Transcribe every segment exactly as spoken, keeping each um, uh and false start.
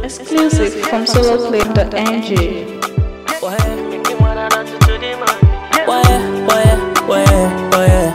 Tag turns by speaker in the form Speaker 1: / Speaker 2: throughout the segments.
Speaker 1: Exclusive from solo play dot n g.
Speaker 2: Why? Why? Why? Why? Why?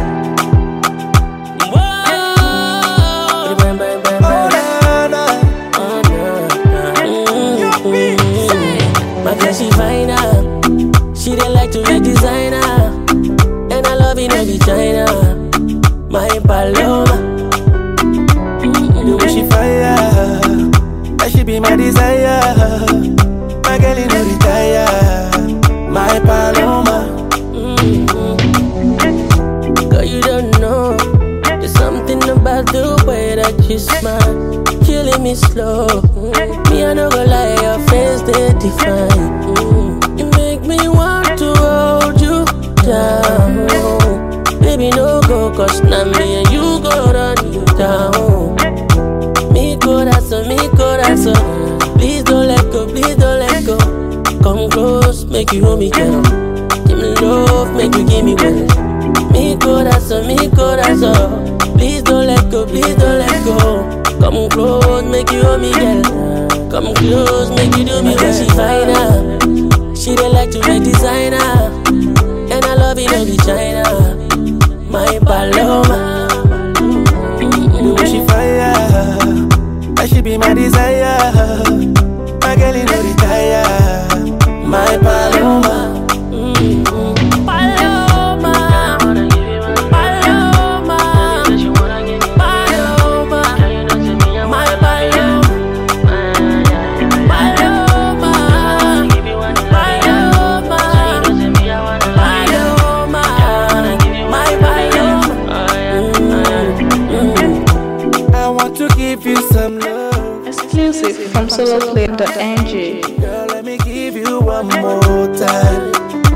Speaker 2: My girl, she fine up. She dey like to wear designer, and I love it every China. My Paloma,
Speaker 3: the way she fire, that she be my desire. My girl, you know retire. My Paloma.
Speaker 2: Mm-hmm. Girl, you don't know. There's something about the way that you smile, killing me slow. Mm-hmm. Me, I don't go lie, your face they define. Mm-hmm. You make me want to hold you down. Baby, no go, cause now me and you go run you down. Mi corazón, mi corazón, please don't let go, please don't let go. Come close, make you hold me, girl. Give me love, make you give me well. Mi corazón, mi corazón, please don't let go, please don't let go. Come close, make you hold me, girl. Come close, make you do me well. She fine up, she dey like to wear designer, and I love it every China. My Paloma,
Speaker 3: the way she fire, that she be my desire. My girl, you know retire. My Paloma.
Speaker 2: mm-hmm. Paloma, Paloma, Paloma, my Paloma, Paloma, Paloma, Paloma, my Paloma.
Speaker 3: I want to give you some love.
Speaker 1: Exclusive from solo play dot n g.
Speaker 3: Girl, let me give you one more time.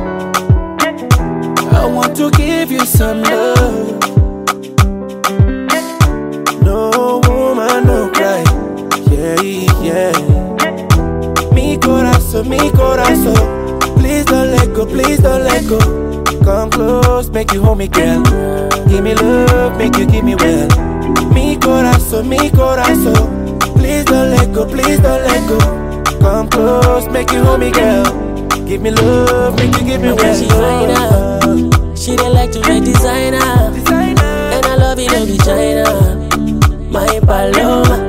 Speaker 3: I want to give you some love. No woman, no cry. Yeah, yeah. Mi corazón, mi corazón. Please don't let go, please don't let go. Come close, make you hold me, girl. Give me love, make you give me well. Mi corazón, mi corazón. Please don't let go, please don't let go. Come close, make you hold me, girl. Give me love, make you give me well.
Speaker 2: She fine up, she dey like to wear designer,
Speaker 3: Designer.
Speaker 2: and I love it every China. My Paloma,